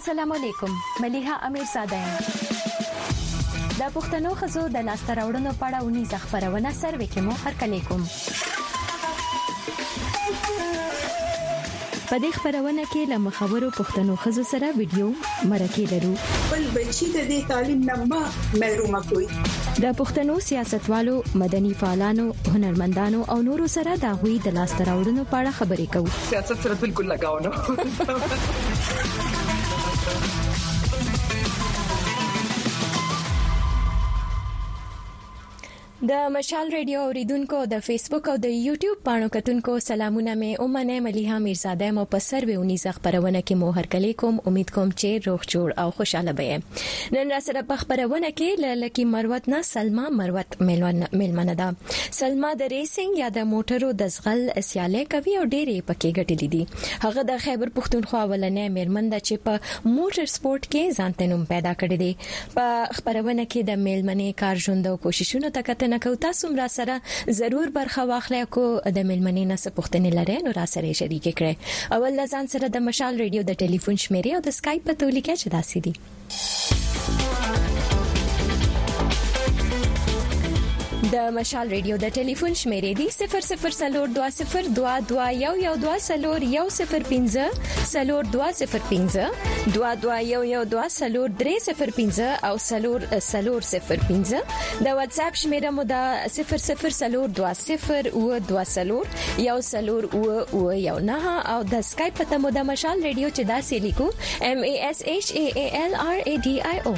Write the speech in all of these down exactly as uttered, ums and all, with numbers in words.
السلام علیکم ملیحه امیرزاده یم د پښتنو خزو د لاسته راوړنو په اړه ونی ځخبرونه سروې کې مو هرکلی کوم په دې خبرونه کې له مخابرو پښتنو خزو سره ویډیو مرکه لرو بل بچی د دې تعلیم نه محروم کوي د پښتنو سیاستوالو مدني فعالانو هنرمندانو او نورو سره د غوي د لاسته راوړنو په اړه خبرې کوو سیاست سره بالکل لگاو نه د مشال ریډیو اوریدونکو د فیسبوک او د یوټیوب پاڼو کتونکو سلامونه مې اومنه ملیحه میرزاده مو په سروې ونیزه خبرونه کې مو هرکلی کوم امید کوم چې روغ جوړ او خوشاله به نن را سره په خبرونه کې لکه مروت نه سلما مروت ملمنه ده سلما د ریسینګ یا د موټرو د زغل سیاله کوي او ډېرې پکې ګټلې دي هغه د خیبر پښتونخوا ولنې میرمن ده چې په موټر سپورت کې ځانته نوم پیدا کړی دی په خبرونه کې د میلمنې کار ژوند او کوششونو ته نکو تاسو را سره ضرور برخه واخلئ کو د ملمنې نه سپوښتنې لرئ نو را سره شریک کړئ اول لزان سره د مشال ریډیو د ټلیفون شمیرې او د اسکایپ په تولیکه چې داسې دي د مشال ریډیو د ټلیفون شمیرې دي صفر صفر صفر دو صفر دو دو یو یو دو صفر یو صفر پنځه صفر دو صفر پنځه دو دو یو یو دو صفر درې صفر پنځه او صفر صفر صفر پنځه د واتس اپ شمیره مو د صفر صفر صفر دو صفر او دو صفر یو صفر او او یو نه او د اسکایپ په مو د مشال ریډیو چې داسې لیکو ام ا اس ایچ ا ال ار ا ډي آی او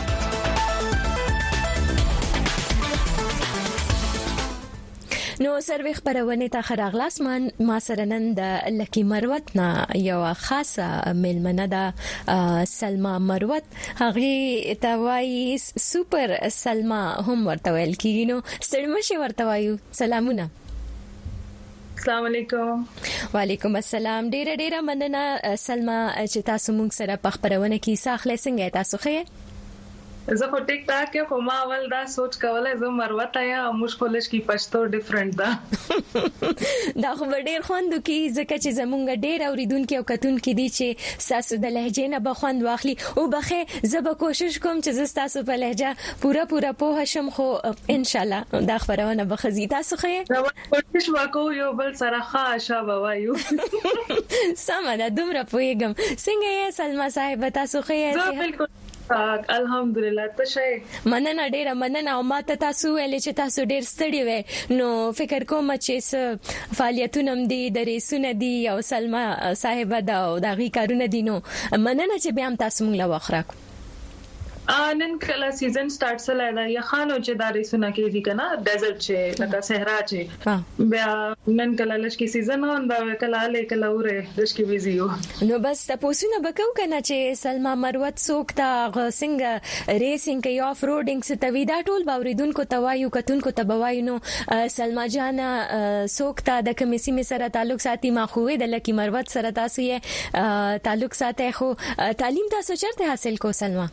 نو سروي خبرونه ته خراغلاس من ما سره نن د لکی مروت نه یو خاصه ملمنه ده سلما مروت هغه ته وای سپر سلما هم ورته ویل کیږي نو ستړمشي ورته وایو سلامونه السلام علیکم وعلیکم السلام ډیره ډیره مننه سلما چې تاسو موږ سره په خبرونه کې ساخله څنګه تاسو خې زه په ټیک ټاک کې خو ما اول دا سوچ کوله زه مروت یا موږ کولج کې پښتو ډیفرنٹ ده دا خو ډېر خوند کوي ځکه چې زمونږ ډېر اوریدونکو او کتونکو دي چې ساسو د لهجې نه به خوند واخلي او بخې زه به کوشش کوم چې تاسو په لهجه پورا پورا په شم خو ان شاء الله دا خبرونه به خزي تاسو خې کوشش وکړو یو بل سره خاصه وایو سمه ده دومره پوهیږم څنګه یې سلما صاحب تاسو خې زه بالکل الحمدلله ته شي مننه ډیره مننه او ماته تاسو ویلې چې تاسو ډیر ستړي وې نو فکر کوم چې فعالیتونه دي د ریسونه دي او سلما صاحب دا او دغه کارونه دي نو مننه چې بیا هم تاسو موږ لا واخره نن کله سیزن سٹارټ سره دا یا خانو چې دا ریسونه کې دي کنه ډیزرټ چې لکه صحرا چې بیا نن کله لشکې سیزن هون دا کله له کله وره لشکې ویزیو نو بس تاسو نه بکاو کنه چې سلما مروت سوک تا څنګه ریسینګ کې اف روډینګ ستوي دا ټول باوریدونکو توایو کتونکو تبوایو نو سلما جان سوک تا د کمیسي می سره تعلق ساتي ما خو د لکی مروت سره تاسو یې تعلق ساتي خو تعلیم تاسو چرته حاصل کو سلما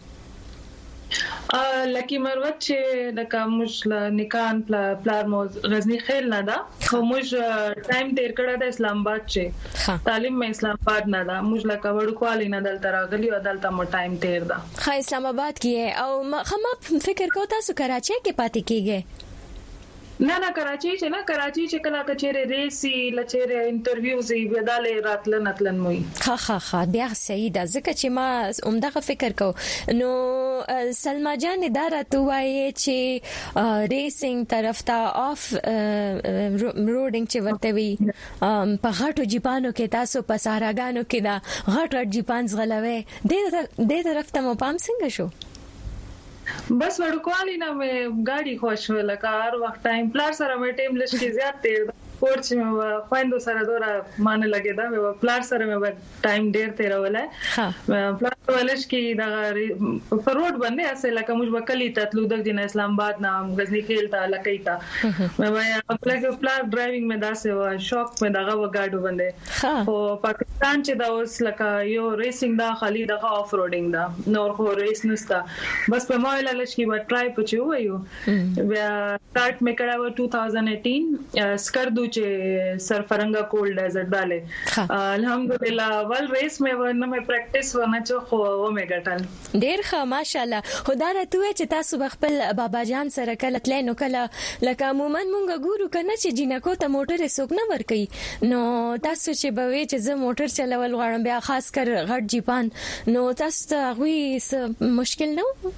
لکی مروت چې د کومش نکان پلار مو غزنی خیل نه دا خو موږ ټایم تیر کړه د اسلام آباد چې تعلیم مې اسلام آباد نه دا موږ لکه وړکوالي نه دلته راغلی او دلته مو ټایم تیر دا خا اسلام آباد کې او خما فکر کو تاسو کراچي کې پاتې کیږئ نه نه کراچي چې نه کراچي چې کله کچېره ریسي لچېره انټرویوز یې بداله راتلن اتلن موي خا خا خا بیا صحیح ده ځکه چې ما عمدغه فکر کو نو سلما جان اداره توای چې ریسینګ طرف ته اف روډینګ چې ورته وي په غاټو جیپانو کې تاسو په ساراګانو کې دا غاټ غاټ جیپان زغلوي د دې طرف ته مو پام څنګه شو بس ورکوالی نه مې ګاډي خوښ ولکه هر وخت ټایم پلار سره مې ټایم لشکې زیات تیر پورچ مې خويندو سره دورا مان لګیدا مې پلار سره مې ټایم ډیر تیر ولای پلار ولش کې دا فروټ باندې اسه لکه موږ وکلی تطلو د دین اسلام آباد نام غزنی خیل ته لکایتا مې وای خپل پلار ډرایوینګ مې داسه و شوق مې دغه وګاډو باندې خو پاکستان چې دا اوس لکه یو ریسینګ دا خالي دغه اف روډینګ دا نور خو ریس نستا بس په ما لش کې و ټرای پچو وایو بیا سٹارټ مې کړه و two thousand eighteen سکردو چې سرفرنگا کول ډیزرټ داله الحمدلله ول ریس مې ونه مې پریکټیس ونه چې خو و مې ګټل ډیر ښه ماشاالله. خدای راته چې تاسو خپل بابا جان سره کله تلنو کله لکه عموما مونږ ګورو کنه چې جنکو ته موټر سوک نه ور کوي نو تاسو چې به وي چې زه موټر چلول غواړم بیا خاص کر غټ جیپان نو تاسو ته غوي مشکل نه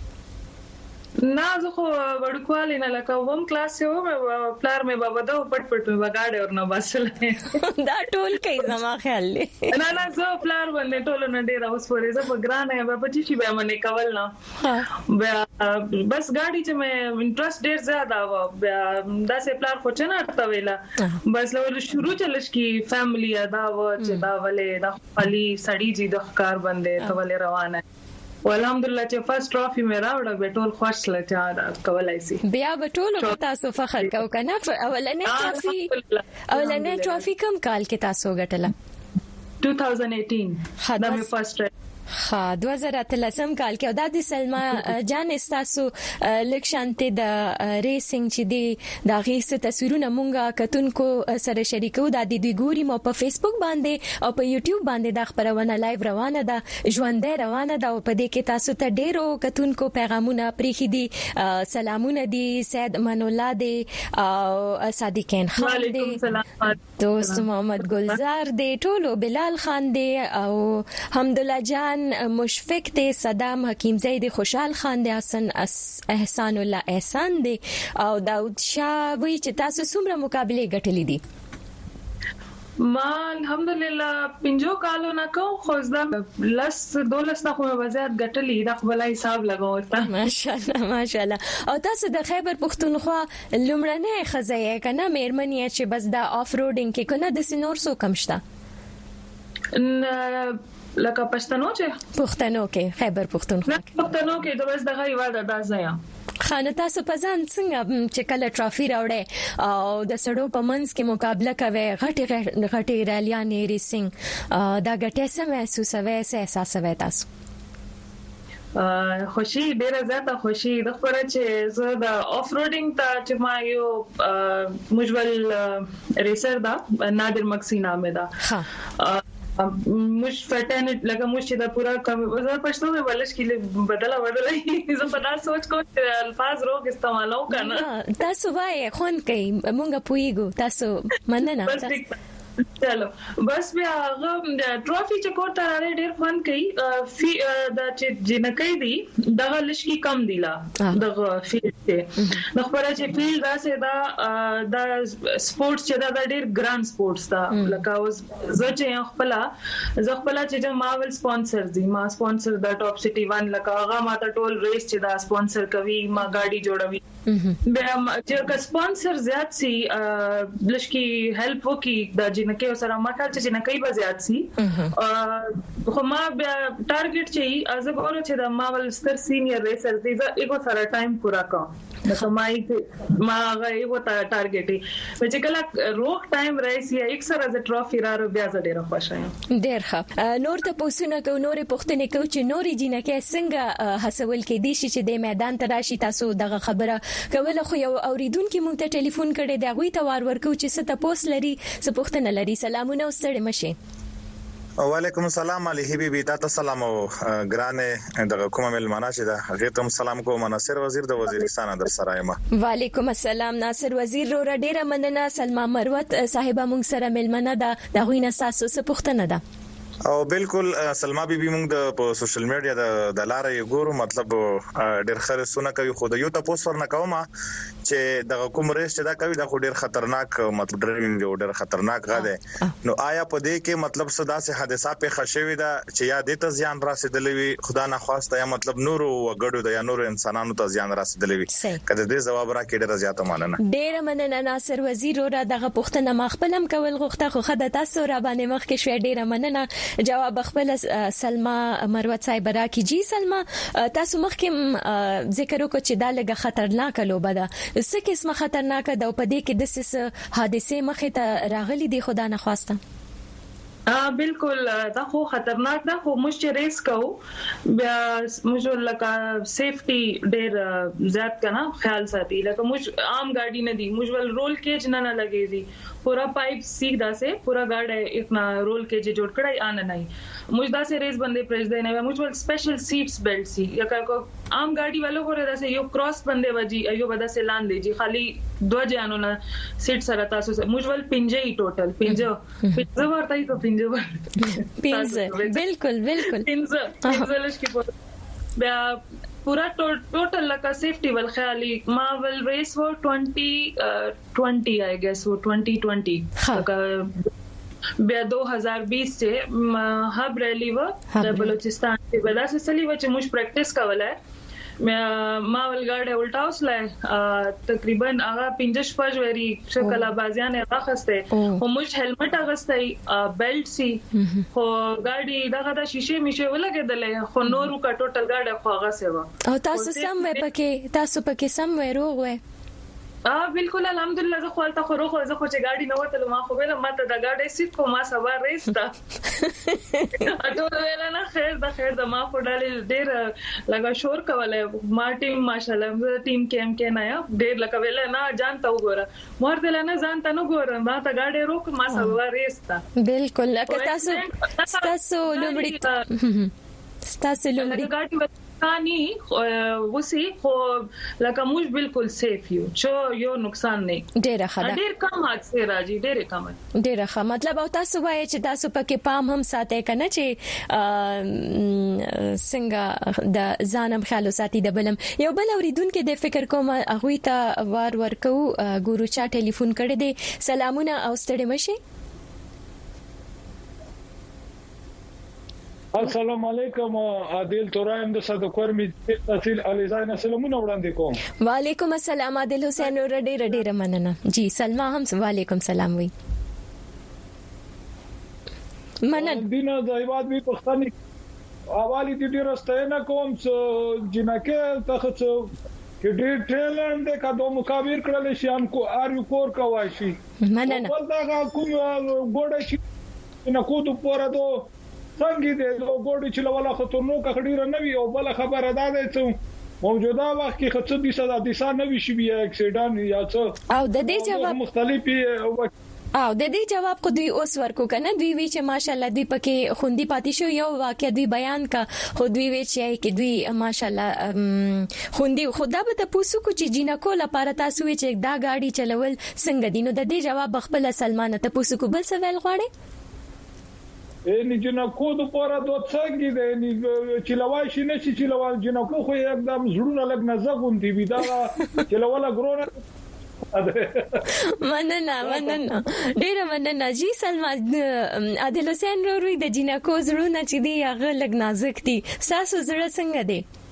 نه زه خو وړکوالي نه لکه ووم کلاس یو مې پلار مې بابا دا پټ پټ مې وګاډه ورنه باسل دا ټول کوي زما خیال لې نه نه زه پلار باندې ټول نه ډیر اوس پورې زه په ګرانه بابا چې شي به منې کول نه بس ګاډي چې مې انټرست ډیر زیاده و دا سه پلار خو چنه ارته ویلا بس لو شروع چلش کی فیملی ادا و چې دا ولې د علي سړی جی د ښکار باندې ته ولې روانه والحمدلله چې فرست ټرافي مې راوړه به ټول خوش لته کولای شي بیا به ټول تاسو فخر کو کنه اولنې ټرافي اولنې ټرافي کوم کال کې تاسو ګټله two thousand eighteen دا مې فرست ها دوه زره اتلسم کال کې او د سلمہ جان استاسو لکشانته د ریسینګ چې دی دا غیسه تصویرونه مونږه کتونکو سره شریکو د دې دوی ګوري مو په فیسبوک باندې او په یوټیوب باندې د خبرونه لایو روانه ده ژوندې روانه ده او په دې کې تاسو ته ډیرو کتونکو پیغامونه پریخي دي سلامونه دي سید من الله دی او صادقین خان دی دوست محمد گلزار دی ټولو بلال خان دی او حمدالله جان مشفق دی صدام حکیم زید خوشحال خان دی حسن احسان الله احسان دی او داود شاه وی چې تاسو څومره مقابله ګټلې دي ما الحمدلله پنځو کالو نه کو خو زدا لس دولس نه خو وزارت ګټلې دا خپل حساب لګاوته ماشاءالله ماشاءالله او تاسو د خیبر پختونخوا لومړنۍ خزایې کنه مېرمنې چې بس دا اف روډینګ کې کنه د سينور سو کمشتا لکه پښتنو چې پښتنو کې خیبر پختونخوا پښتنو کې د بس دغه یواده دا ځای خانه تاسو په ځان څنګه چې کله ټرافي راوړې او د سړو په منځ کې مقابله کوي غټي غټي ریلیانې ریسینګ دا غټه سم محسوسوي سه احساسوي تاسو خوشي ډیره زیاته خوشي د خبره چې زه د اف روډینګ ته چې ما یو مجول ریسر دا نادر مکسی نامه دا ها مش فټن لکه مش چې دا پورا وزار پښتو میں ولش کې بدلا بدلا زه په تاسو سوچ کوم چې الفاظ روغ استعمالو کنه تاسو وای خون کوي مونږه پویګو تاسو مننه چلو بس بیا هغه ټرافي چې کوته راړي ډېر فن کوي دا چې جنکې دي دغه لشکي کم دی لا دغه فیلډ ته نو خبره چې فیلډ داسې دا د سپورتس چې دا ډېر ګران سپورتس دا لکه اوس زه چې خپل زه خپل چې ماول سپانسر دي ما سپانسر دا ټاپ سټي ون لکه هغه ما ته ټول ریس چې دا سپانسر کوي ما گاډي جوړوي بیا چې سپانسر زیات سي لشکي هیلپ وکي دا جنکې سره ما خیال چې جنکې به زیات سي خو ما بیا ټارګټ چې از غواړم چې د ماول ستر سینیئر ریسر دي زه یو سره ټایم پورا کوم نو ما ما غي وتا ټارګټ چې کله روغ ټایم راشي یک سره د ټرافي راو بیا زه ډیره خوښ یم ډیر ښه نور ته پوښتنه کو نورې پوښتنه کو چې نورې جنکې څنګه حسول کې دي چې د میدان ته راشي تاسو دغه خبره کوله خو یو اوریدونکو مونږ ته ټلیفون کړي دا غوي ته وار ورکو چې څه تاسو لري څه پوښتنه لري سلامونه ستړي مشه وعلیکم السلام علی حبیبی تاسو سلام او ګرانه دغه کومه ملمانه چې دا هغه ته سلام کوم ناصر وزیر د وزیرستان در سره یم وعلیکم السلام ناصر وزیر رو ډیره مننه سلمہ مروت صاحبہ مونږ سره ملمنه ده دا غوینه تاسو څه پوښتنه ده او بالکل سلمہ بیبي موږ د په سوشل میډیا د د لارې ګورو مطلب ډېر خرڅونه کوي خو د یو تاسو ورنه کومه چې د کوم ریس چې دا کوي دا ډېر خطرناک مطلب ډرایوینګ ډېر خطرناک غاده نو آیا په دې کې مطلب صدا سه حادثه په خښوي دا چې یا د ته ځان راسیدلې وي خدا نه خواسته یا مطلب نور وګړو د یا نور انسانانو ته ځان راسیدلې وي کله دې جواب راکې ډېر زیاته مننه ډېر مننه ناصر وزیر را دغه پوښتنه مخبلم کول غوښته خو خدای تاسو را باندې مخ کې شوې ډېر مننه جواب خپل سلمہ مروت صاحب راکی جی سلمہ تاسو مخکې ذکر وکړو چې دا لګه خطرناک لوبه ده څه قسمه خطرناک ده او په دې کې د څه حادثه مخې ته راغلي دي خدا نه خواسته اه بالکل دا خو خطرناک ده خو موږ ریس کوو بیا موږ لکه سیفټي ډېر زیات کنه خیال ساتي لکه موږ عام ګاډي نه دي موږ ول رول کېج نه نه لګي دي पूरा पाइप सीधा से पूरा गार्ड है इतना रोल के जे जोड़ कड़ाई आना नहीं मुझदा से रेस बंदे प्रेस देने मुझ वाल स्पेशल सीट्स बेल्ट सी या को आम गाड़ी वालों को रेदा से यो क्रॉस बंदे वजी यो बदा से लान दे जी खाली दो जानो ना सीट सरता सो मुझ वाल पिंजे ही टोटल पिंजो पिंजो भरता ही तो पिंजो पिंजे बिल्कुल बिल्कुल पिंजो पिंजो लश की पूरा टोटल लका सेफ्टी वाल ख्याली मावल रेस वो ट्वेंटी ट्वेंटी आई गेस वो ट्वेंटी ट्वेंटी लका बे दो हज़ार बीस से हब रैली वो बलूचिस्तान के बदा से चली वो मुझ प्रैक्टिस का वाला है मावल गार्ड है उल्टा उसला तकरीबन आगा पिंजश पज वेरी शक्ल बाजियान है खस्ते वो मुझ हेलमेट अगस्ते बेल्ट सी हो गाड़ी दागा दा शीशे मिशे वो लगे दले हो नोरू का टोटल गार्ड है खागा से वो और तासु समवे पके तासु पके समवे रोगवे اه بالکل الحمدلله زه خو الته خو روخه زه خو چې गाड़ी نه وته ما خو ویله ماته دا गाड़ी سیټ کو ما سوار ریستا اټول ویله نه خیر دا خیر دا ما خو ډالې ډیر لگا شور کوله ما ټیم ماشاءالله ټیم کېم کې نه یا ډیر لگا ویله نه جانتا وګوره مور دل نه ځانته نو ګوره ما ته गाड़ी روک ما سوار ریستا بالکل لکه تاسو تاسو لومړی تاسو لومړی गाड़ी کانی وسی خو لکه موږ بالکل سیف یو چې یو نقصان نه ډیره ښه ډیر کم حادثه راځي ډیر کم ډیره ښه مطلب او تاسو وایي چې تاسو پکې پام هم ساتئ کنه چې څنګه د ځانم خیال ساتي د بلم یو بل اوریدونکو د فکر کوم هغه ته وار ورکو ګورو چا ټلیفون کړی دی سلامونه او ستړي مشي السلام علیکم عادل تورایم د صدقور می تحصیل علیزاین سلامونه وړاندې کوم وعلیکم السلام عادل حسین رډی رډی رمننه جی سلمہ هم وعلیکم سلام وی منن بنا د ایواد می پښتني حوالی دي ډیر استاینه کوم چې جنکه ته چې ډیر ټیلنټ د کډو مقابل کړل شي ان کو ار یو کور کوي شي مننه ولدا کوم ګوډه شي نه کو د پوره دو څنګه دې نو ګوډي چې لولا خطرنو کډیره نه وي او بل خبره ده چې موجوده وخت کې خصوصي دي صدا دي سان نه وي شي بیا اکسیډنټ یا څه او د دې جواب مختلفي او د دې جواب کو دوی اوس ورکو کنه دوی وی چې ماشالله دوی پکې خوندي پاتې شو یو واقع دوی بیان کا خو دوی وی چې کې دوی ماشالله خوندي خدا به تاسو کو چې جنکو لپاره تاسو وی چې دا گاډي چلول څنګه دینو د دې جواب خپل سلمانه تاسو کو بل څه ویل غواړي ان جنکو د پوره دوه څنګه دي چې لوای شي نشي چې لوال جنکو خو एकदम زړونه لګ نه زغون دي بيدا چې لواله ګرونه مننه مننه ډیر مننه جی سلمہ عادل حسین وروي د جنکو زړونه چې دی هغه لګ نازک دي ساسو زړه څنګه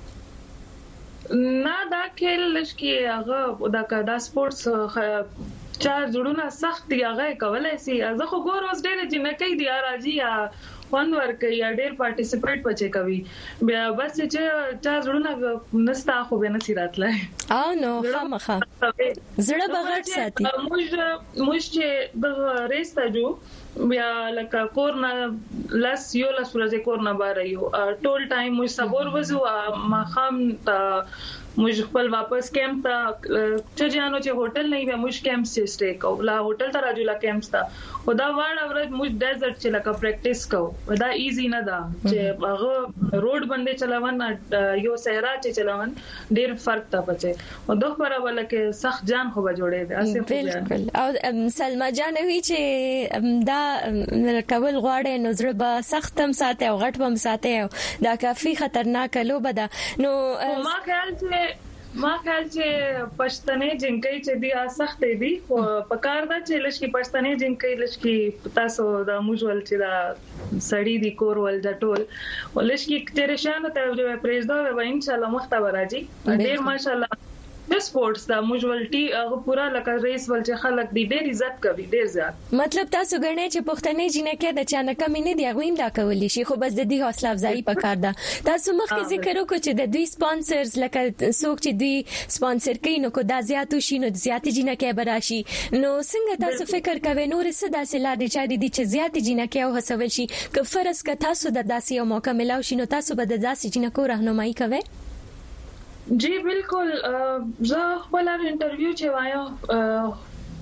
دي نه دا کېل لشکي هغه دا کا دا سپورتس چار جوړونه سخت دی هغه کولای شي زه خو ګور اوس ډېر جنکې دی راځي یا فن ورک یا ډېر پارټیسیپیټ پچې کوي بیا بس چې چار جوړونه نستا خو به نسی راتلای او نو خامخه زړه بغړ ساتي موږ موږ چې د ریس ته جو بیا لکه کورنا لاس یو لاس ورځې کورنا بار یو ټول ټایم موږ صبر وځو ما خام ته موږ خپل واپس کیمپ ته چې جانو چې هوټل نه وي موږ کیمپ سي سټے کو لا هوټل ته راځو لا کیمپ ته خدا واړه ورځ موږ ډیزرټ چې لکه پریکټیس کو دا ایزی نه دا چې هغه روډ باندې چلاون یو صحرا چې چلاون ډیر فرق تا پچې او دوه پر ولا کې سخت جان خو به جوړې ده اسه بالکل او سلمہ جان وی چې دا کول غواړي نو زړه به سختم ساتي او غټ بم ساتي دا کافي خطرناک لوبه ده نو ما خیال چې ما خیال چې پښتنې جنکې چې دی سخت دی خو پکار دا چې لشکي پښتنې جنکې لشکي تاسو د موجول چې دا سړی دی کور ول د ټول ولشکي چې رشانه ته پریزدو به ان شاء الله مختبر راځي ډیر ماشاءالله د سپورتس دا موجولټي هغه پورا لکه ریس ول چې خلک دی ډیر عزت کوي ډیر زیات مطلب تاسو غنئ چې پښتنې جنکې د چانه کمی نه دی غویم دا کولی شي خو بس د دې حوصله افزایی پکار ده تاسو مخکې ذکر وکړو چې د دوی سپانسرز لکه څوک چې دوی سپانسر کوي نو کو دا زیاتو شي نو زیات جنکې براشي نو څنګه تاسو فکر کوئ نور څه داسې لارې چارې دي چې زیات جنکې او هڅول شي که فرض که تاسو د داسې یو موقع ملاو شي نو تاسو به د داسې جنکو راهنمایي کوئ جی بالکل زه خپل انټرویو چې وایم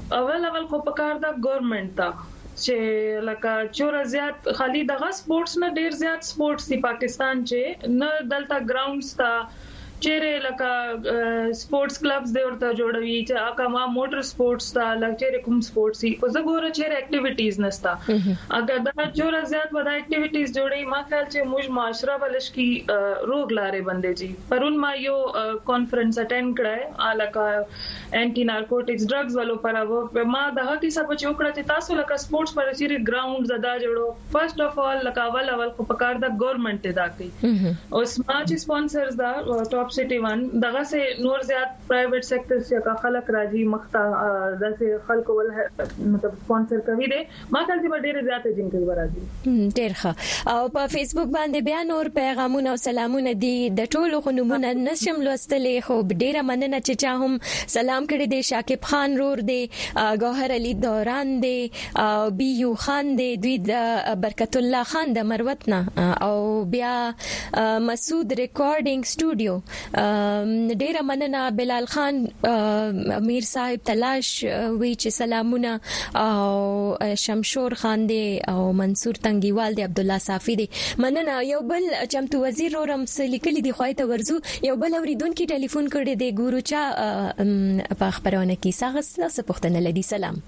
اول اول خو پکار دا ګورنمنت تا چې لکه چور زیات خالي دغه سپورتس نه ډیر زیات سپورتس دی پاکستان چې نه دلته ګراوندز تا چیرې لکه سپورتس کلبز دی ورته جوړوي چې اګه ما موټر سپورتس تا لکه کوم سپورتس ای خو زګوره چیرې اکټیویټیز نستا اګه دا چور زیات ودا اکټیویټیز جوړي ما خیال چې موږ معاشره بلش کی روغ لارې بندې جی پرون ما یو کانفرنس اټینډ کړای الکه انټي نارکوټکس ډرګز والو پر او ما دغه کیسه په چوکړه چې تاسو لکه سپورتس پر چیرې ګراوند زدا جوړو فرست اف ال لکه اول اول خو پکار دا ګورنمنت دا کوي او سماج سپانسرز دا ټاپ سټي ون دغه سه نور زیات پرایویټ سېکټر چې خلک راځي مخته داسې خلکو ول مطلب سپانسر کوي دي ما کله چې ډېر زیات جن کوي راځي ډېر ښه او په فیسبوک باندې بیا نور پیغامونه او سلامونه دي د ټولو خنومونه نشم لوستلې خو ډېر مننه چې چا هم سلام کړی دی شاکب خان رور دی ګوهر علي دوران دی او بي یو خان دی دوی د برکت الله خان د مروتنا او بیا مسعود ریکارډینګ سټوډیو ډیره مننه بلال خان امیر صاحب تلاش وی چې سلامونه او شمشور خان دی او منصور تنگیوال دی عبد الله صافی دی مننه یو بل چمتو وزیر رورم سلیکلی دی خوایته ورزو یو بل اوریدونکو ټلیفون کړی دی ګورو چا په خبرونه کې ساغه څه پوښتنه لدی سلام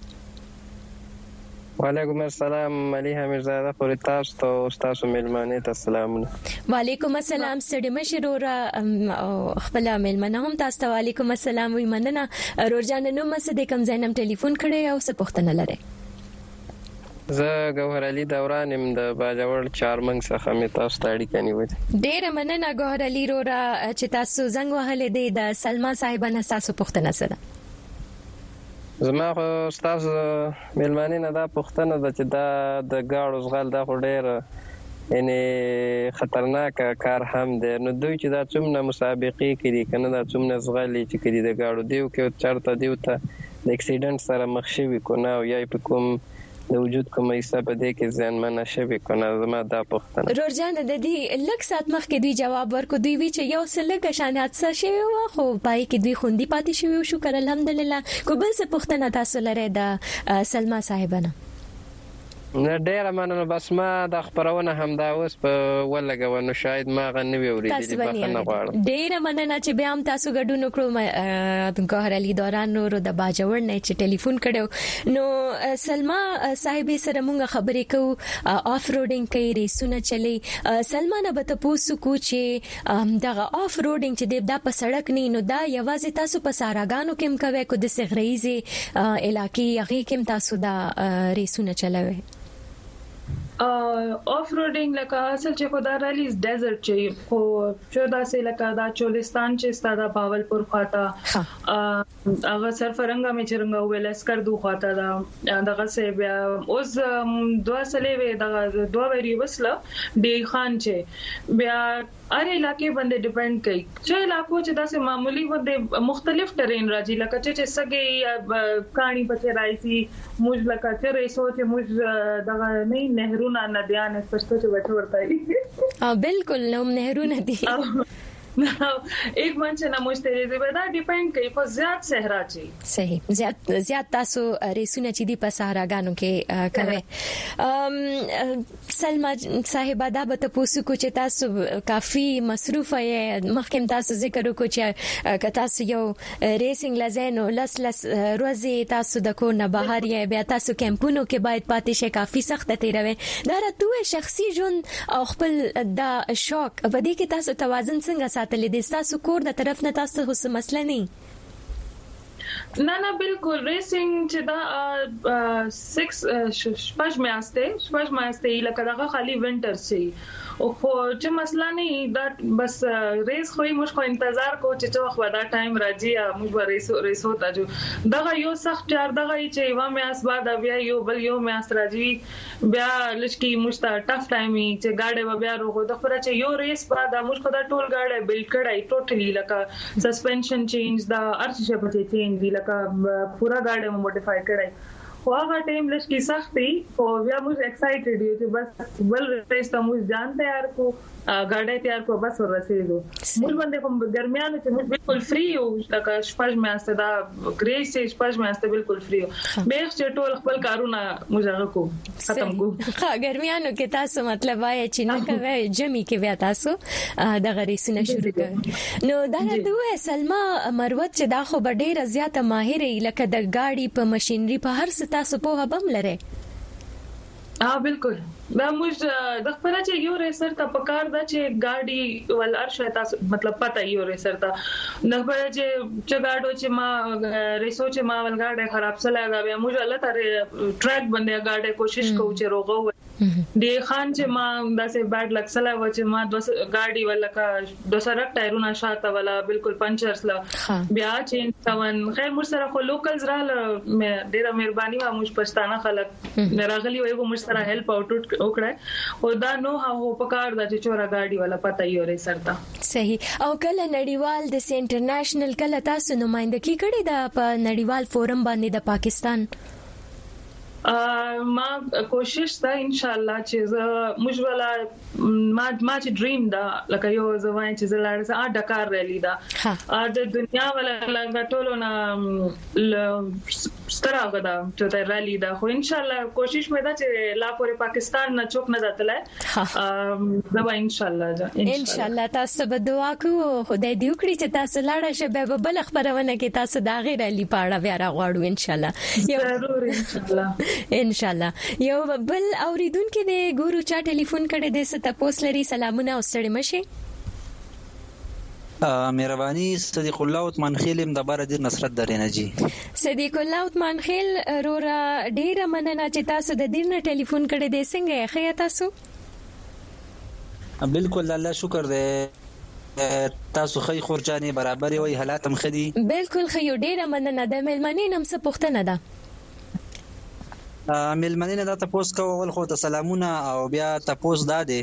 وعلیکم السلام ملیحه میرزاده پوری تاسو ته استاد ملمانه ته سلامونه وعلیکم السلام ستړي مشرور خپل ملمنه هم تاسو ته وعلیکم السلام وی مننه رورجان نو مسه د کم زینم ټلیفون کړی او څه پوښتنه لري زه ګوهر علي دوران يم د باجوړ چارمنګ څخه مې تاسو ته اړیکه نیولې ډېر مننه ګوهر علي رورا چې تاسو زنګ وهلې دی د سلما صاحبانه تاسو پوښتنه سره زما خو استاد ملمانه نه دا پښتنه د چې دا د گاړو زغال دا خو ډېر یعنی خطرناک کار هم دی نو دوی چې دا څومره مسابقې کوي کنه دا څومره زغالي چې کوي د گاړو دیو کې چرته دیو ته د اکسیډنټ سره مخ شوی کو نه یا په کوم د وجود کومه حصہ په دې کې ځان منه شوی کنه زما دا پښتنه رورجان د دې لک سات مخ کې دوی جواب ورکو دوی وی چې یو سلګ شانات څه شوی و خو پای کې دوی خوندي پاتې شوی او شکر الحمدلله کو بل څه پښتنه تاسو لري د سلما صاحبانه نه ډېر مننه بس ما د خبرونه هم دا اوس په ولګو نو شاید ما غنوي اوریدلی بخنه غواړم ډېر مننه چې بیا هم تاسو ګډون وکړو د ګوهر علي دوران نور د باجوړ نه چې ټلیفون کړو نو سلما صاحب سره مونږ خبرې کوو اف روډینګ کوي ریسونه چلی سلما نه به تاسو کو چې دغه اف روډینګ چې د په سړک نه نو دا یوازې تاسو په ساراګانو کې کوي کو د سغریزي علاقې هغه کې تاسو دا ریسونه چلوي اف روډینګ لکه اصل چې خدا رالیز ډیزرټ چې خو چودا سه لکه دا چولستان چې ستاده باولپور خواته هغه سرفرنګا مې چرنګا ویلس کړ دوه خواته دا دغه سه بیا اوس دوه سلې وې دغه دوه وری وسله ډی خان چې بیا اره علاقې باندې ډیپند کوي چې علاقو چې داسې معمولی باندې مختلف ټرین راځي لکه چې سګي کہانی پچې راځي موږ لکه چې ریسو چې موږ دغه نه نهرونه ندیان پښتو چې وټ ورتای اه بالکل نو نهرونه دي ایک منځ نه مشتری دی دا ډیپند کوي په زیات صحرا چی صحیح زیات زیات تاسو ریسونه چې دی په صحراګانو کې کوي سلما صاحب دا به تاسو کو چې تاسو کافي مصروف یې مخکې تاسو ذکر وکړو چې که تاسو یو ریسینګ لزینو لس لس ورځې تاسو د کور نه بهر یې بیا تاسو کمپونو کې باید پاتې شي کافي سخت تیروي دا راته شخصي ژوند او خپل دا شوق په دې کې تاسو توازن څنګه ساتلې د تاسو کور د طرف نه تاسو هیڅ مسله نه نه نه بالکل ریسینګ چې دا سکس شپږ میاشتې شپږ میاشتې لکه دا خالي وینټر سي او خو چې مسله نه دا بس ریس خو موږ خو انتظار کو چې څو وخت دا ټایم راځي موږ ریس ریس وتا جو دا یو سخت چار دغه چې و میاس بعد بیا یو بل یو میاس راځي بیا لشکي مشتا ټف ټایم چې گاډي بیا روغو د خبره چې یو ریس بعد موږ خو دا ټول گاډي بلډ کړای ټوټلی لکه سسپنشن چینج دا ارچ شپته چینج دی لکه پورا گاډي موډیفای کړای خو هغه ټیم لږ کی سختي خو بیا موږ ایکسایټډ یو چې بس بل ریس ته موږ ځان تیار کو ګاډي تیار کو بس ورسېدو موږ باندې کوم ګرمیانو چې موږ بالکل فری یو لکه شپږ میاشتې دا ګریس شپږ میاشتې بالکل فری یو به چې ټول خپل کارونه موږ هغه کو ختم کو ها ګرمیانو کې تاسو مطلب وایي چې نه کوي جمی کې بیا تاسو د غریسونه شروع کړئ نو دا دوه سلمہ مروت چې دا خو ډیره زیاته ماهر لکه د ګاډي په ماشينري په هر څه تاسو په هبم لره ها بالکل دا موږ د خپل چې یو ریسر ته پکار دا چې ګاډي ول ارشه تاسو مطلب پته یو ریسر ته نه په چې چې ګاډو چې ما ریسو چې ما ول ګاډي خراب سره دا بیا موږ الله تر ټریک باندې ګاډي کوشش کوو چې روغو دی خان چې ما داسې بیډ لک سره و چې ما د ګاډي ولکه د سرک ټایرونه شاته ولا بالکل پنچرز لا بیا چینج تاون خیر موږ سره خو لوکلز را ډیره مهرباني و موږ پښتانه خلک راغلي وي موږ سره هیلپ اوټ وکړه او دا نو هغه پکار د چورا ګاډي ولا پته یو ریسر تا صحیح او کله نړیوال د انټرنیشنل کله تاسو نمائندګي کړې ده په نړیوال فورم باندې د پاکستان ما کوشش دا ان شاء الله چې موږ ولا ما ما چې ډریم دا لکه یو زوای چې زلاړ سره ا ډکار ریلی دا ا د دنیا ولا لګټولو نه ستره غدا چې دا ریلی دا خو ان شاء الله کوشش مې دا چې لا پورې پاکستان نه چوک نه ځاتله دا ان شاء الله ان شاء الله تاسو به دعا کوو خدای دې وکړي چې تاسو لاړ شئ به بل خبرونه کې تاسو دا غیر ریلی پاړه بیا راغواړو ان شاء الله ضرور ان شاء الله ان شاء الله یو بل اوریدونکو د ګورو چا ټلیفون کړي د ست تاسو لري سلامونه او ستړي مشه مهرباني صدیق الله عثمان خیل د بار د نصرت درنه جی صدیق الله عثمان خیل رورا ډیره مننه چې تاسو د دینه ټلیفون کړي د څنګه خیا تاسو بالکل الله شکر دې تاسو خی خورجاني برابر وي حالات هم خدي بالکل خیو ډیره مننه د ملمنې نم څه پوښتنه ده ملمنې دا تاسو کول خو ته سلامونه او بیا تاسو دا دي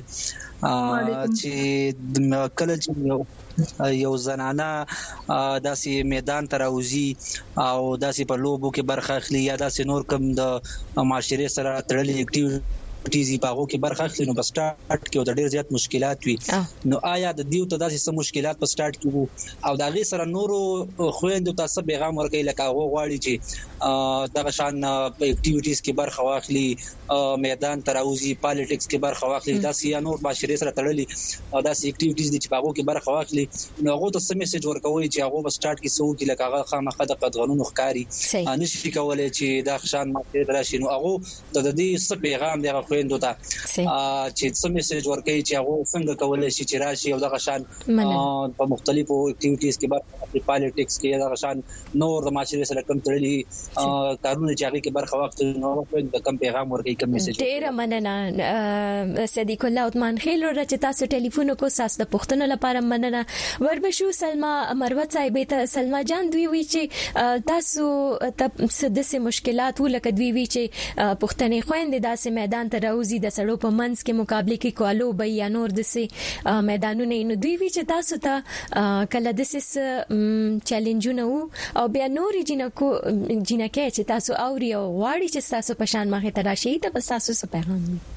چې کله چې یو زنانه داسې میدان ته راوځي او داسې په لوبو کې برخه اخلي یا داسې نور کوم د معاشري سره تړلې اکټیویټیز په هغه کې برخه اخلي نو په سٹارټ کې د ډېر زیات مشکلات وي نو آیا د دیو ته داسې سم مشکلات په سٹارټ کې او دا غي سره نورو خويندو تاسو پیغام ورکړي لکه هغه غواړي چې دغه شان په اکټیویټیز کې برخه واخلي میدان ته راوځي پالیټکس کې برخه واخلي داسې یا نور معاشري سره تړلي او داسې اکټیویټیز دي چې په هغه کې برخه واخلي نو هغه ته سم میسج ورکوي چې هغه په سٹارټ کې سو کې لکه هغه خامخا د قانون ښکاری نشي کولای چې دا شان ماته راشي نو هغه د دې څه پیغام دی خويندو ته چې څه میسج ورکوي چې هغه څنګه کولای شي چې راشي او دغه شان په مختلفو اکټیویټیز کې برخه پالیټکس کې دغه شان نور د معاشري سره کوم تړلي کارونه چې هغه کې برخه واخلي نو په کوم پیغام ورکوي کوم میسج ډیر مننه صدیق الله عثمان خیل ور چې تاسو ټلیفون کو ساس د پښتنو لپاره مننه وربشو سلمہ مروت صاحب ته سلمہ جان دوی وی چې تاسو د څه مشکلات ولکه دوی وی چې پښتنې خويندې داسې میدان ته راوځي د سړو په منځ کې مقابله کې کولو به یا نور د څه میدانونه نو دوی وی چې تاسو ته کله د څه چیلنجونه او بیا نور جنکو جنکه چې تاسو اوري او واړی چې تاسو په شان مخه تراشي ته تاسو څه پیغام دی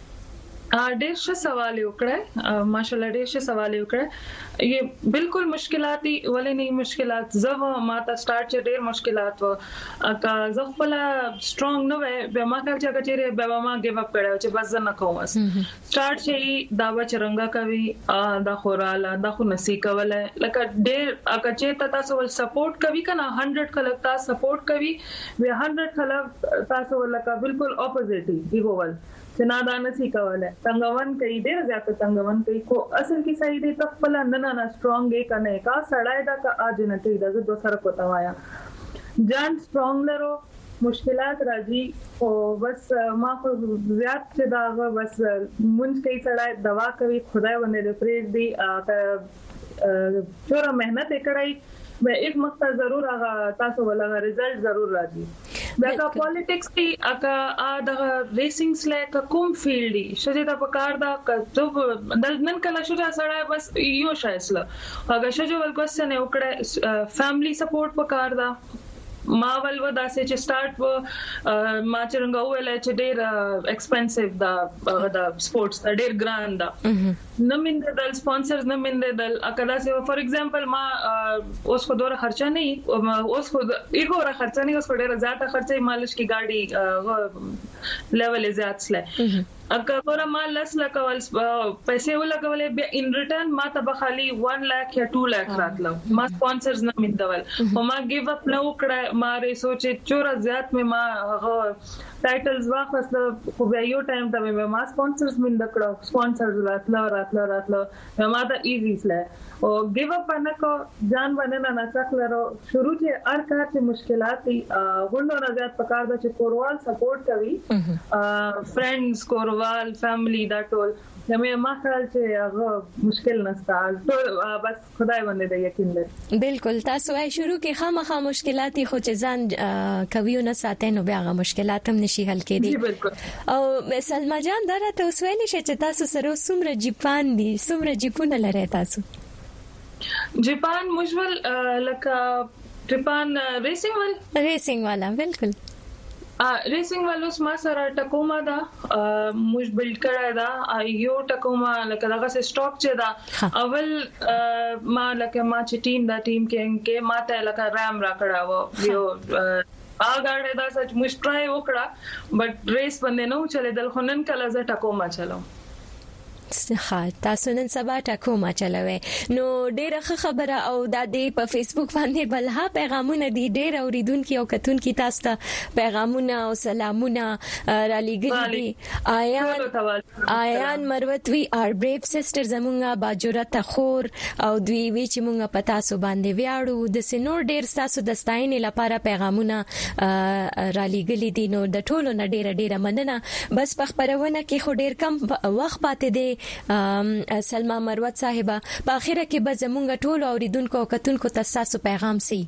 ډېر ښه سوال وکړه ماشاءالله ډېر ښه سوال وکړه یہ بالکل مشکلات ولې نه مشکلات زو ماته سٹارټ چې ډېر مشکلات و کا زه خپل سترونګ نو به ما کار چې کچېره به ما ګیو اپ کړو چې بس نه کوم سٹارټ چې دا و چرنګا کوي دا خوراله دا خو نسی کوله لکه ډېر کچې ته تاسو ول سپورټ کوي کنه سو کلک تاسو سپورټ کوي به سو کلک تاسو لکه بالکل اپوزیټ دی وول چې نادان سي کوله څنګهون کوي ډېر زیات څنګهون کوي کو اصل کې صحیح دی تخپل نه نه سترونګ یې کنه کا سړای دا کا اج نه کوي د دوسر کو توایا جان سترونګ لرو مشکلات راځي او بس ما خو زیات چې دا بس مونږ کوي سړای دوا کوي خدای ونه پریز دی چوره مهنت کړای به ایک مقصد ضرور هغه تاسو ولغه رزلټ ضرور راځي دا پالیټکس کې اګه دا ریسینګ سلیک کوم فیلډ دی شته دا پکار دا چې د نن کله شو سره بس یو شایسله هغه شجو ول کوېسچن یو کړه فیملی سپورټ پکار دا ما ول و داسې چې سٹارټ و ما چې رنګ ویل چې ډېر ایکسپنسیو دا دا سپورتس دا ډېر ګران دا نه من د سپانسرز نه من د اکدا سه فور ایگزامپل ما اوس خو ډوره خرچه نه اوس خو ایګوره خرچه نه اوس ډېر زیاته خرچه مالش کی گاډي لیول زیات سله اګه ما لس لکول پیسې ولګولې بیا ان ریټرن ما ته بخالي one lakh یا two lakh راتلو ما سپانسرز نه مندول او ما ګیو اپ نو کړه ما ری سوچې چور زیات مې ما ټایټلز واخص خو بیا یو ټایم ته مې ما سپانسرز مند کړه سپانسرز راتلو راتلو راتلو ما ته ایزی سله او ګیو اپ نه کو ځان باندې نه څکلرو شروع کې هر کار ته مشکلات دي غوڼو نه زیات پکار ده چې کوروال سپورټ کوي فرندز کوروال فیملی دا ټول زموږ ما خیال چې هغه مشکل نشته ټول بس خدای باندې د یقین لري بالکل تاسو یې شروع کې خامخا مشکلات خو چې ځان کوي نه ساتي نو بیا هغه مشکلات هم نشي حل کېدي او سلمہ جان دا راته وسویل شي چې تاسو سره څومره جیپان دي څومره جیپونه لري تاسو جاپان مشول لکه جاپان ریسینګ ول ریسینګ والا بالکل ریسینګ والوس ما سره ټکوما دا موږ بلډ کړه دا یو ټکوما لکه دغه سټاک چې دا اول ما لکه ما چې ټیم دا ټیم کې کې ما ته لکه رام را کړه و یو اګاړه دا سچ موږ ټرای وکړه بټ ریس باندې نو چلے دل خنن کله ز ټکوما چلو ښه تاسو نن سبا ټکوما چلوي نو ډیره خبره او د دې په فیسبوک باندې بلها پیغامونه دي ډیر اوریدونکو او کتونکو تاسو ته پیغامونه او سلامونه را لګل دي آیان آیان مروتوی ار بریف سسټر زمونږه باجرت خور او دوی وی چې مونږه پتا سو باندې ویاړو د سينور ډیر تاسو د ستاینې لپاره پیغامونه را لګل دي نو د ټولو نه ډیره ډیره مننه بس په خبرونه کې خو ډیر کم وخت پاتې دی سلمہ مروت صاحبہ په اخره کې به زمونږ ټول اوریدونکو او کتونکو ته تاسو پیغام سي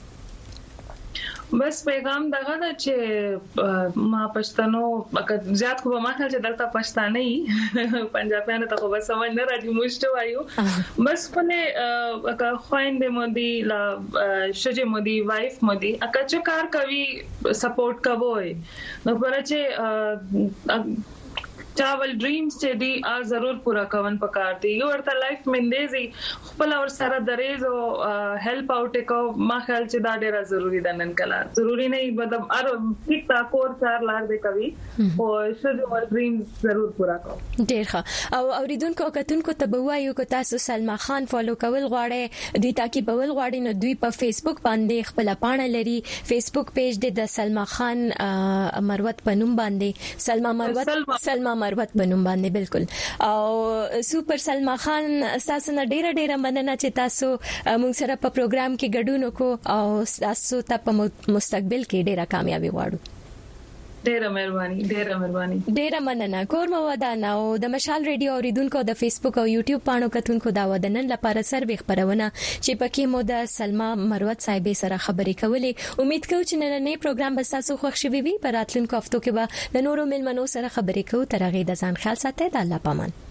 بس پیغام دغه دا چې ما پښتنو زیات خو ما خل چې دلته پښتانه پنجابیانو ته خو بس سمجھ نه راځي مشته وایو بس په اګه خويندې مودي لا شجه مودي وایف مودي اګه چې کار کوي سپورټ کوي نو پر چې چاول ډریمز چې دی ا ضرور پورا کون پکار دی یو ورته لایف مندېزي خپل اور سره درېز او هیلپ اوټ کو ما خیال چې دا ډیره ضروری ده نن کله ضروری نه مطلب ار ټیک تا کور چار لار دی کوي او شډول ډریمز ضرور پورا کو ډیر ښه او اوریدونکو کتونکو ته بوایو کو تاسو سلمہ خان فالو کول غواړئ دوی تاکي بول غواړي نو دوی په فیسبوک باندې خپل پاڼه لري فیسبوک پیج دی د سلمہ خان مروت پنوم باندې سلمہ مروت سلمہ مروت بنوم باندې بالکل او سپر سلمہ خان تاسو نه ډیره ډیره مننه چې تاسو موږ سره په پروګرام کې ګډون وکړو او تاسو ته په مستقبل کې ډیره کامیابی غواړو ډیره مهرباني ډیره مهرباني ډیره مننه کورم ودانه او د مشال ریډیو اوریدونکو د فیسبوک او یوټیوب پاڼو کتونکو دا ودنن لپاره سروي خبرونه چې پکې مو د سلمہ مروت صاحب سره خبرې کولې امید کوم چې نن نه پروګرام به تاسو خوښ شي وي په راتلونکو هفتو کې به د نورو ملمنو سره خبرې کوو تر هغه د ځان خیال ساتئ د الله پامان